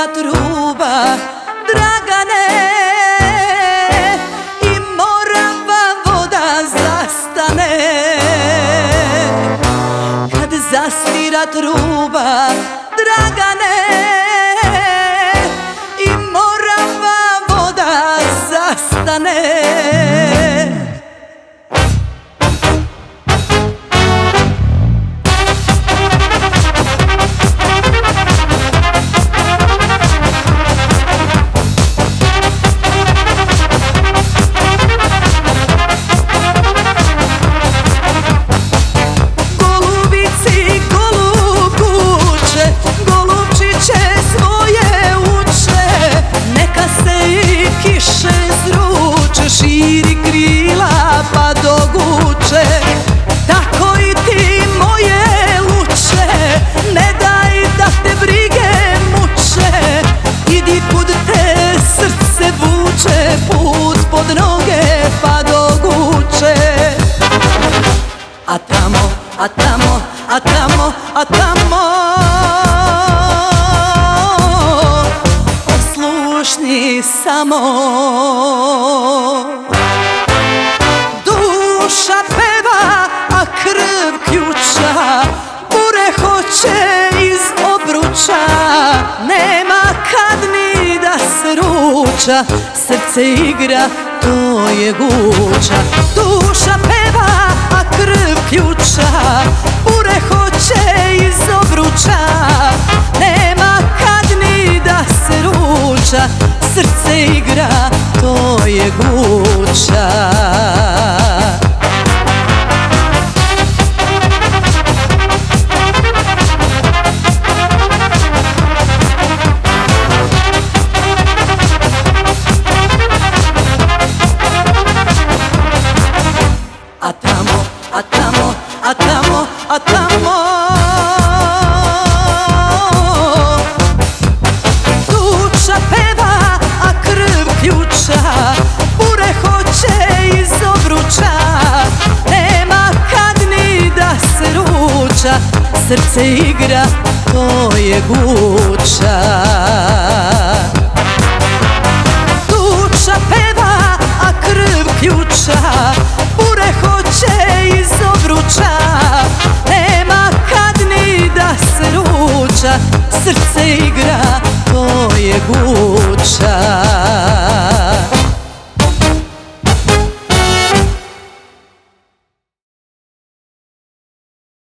svira truba, Dragane, i morava voda zastane. Kad zasvira truba, Dragane, i morava voda zastane. Širi krila pa doguče, tako i ti moje luče, ne daj da te brige muče. Idi kud te srce vuče, put pod noge pa doguče. A tamo, a tamo, a tamo, a tamo, oslušni samo. Duša peva, a krv ključa, bure hoće iz obruča. Nema kad ni da se ruča, srce igra, to je guča. Duša peva, a krv ključa, bure hoće iz obruča. Nema kad ni da se ruča, srce igra, to je guča. A tamo, a tamo, a tamo, a tamo, duša peva, a krv ključa, bure hoće iz obruča. Nema kad ni da se ruča, srce igra, to je guča. Duša peva, a krv ključa, bure hoće iz obruča. Nema kad ni da se ruča, srce igra, to je guča.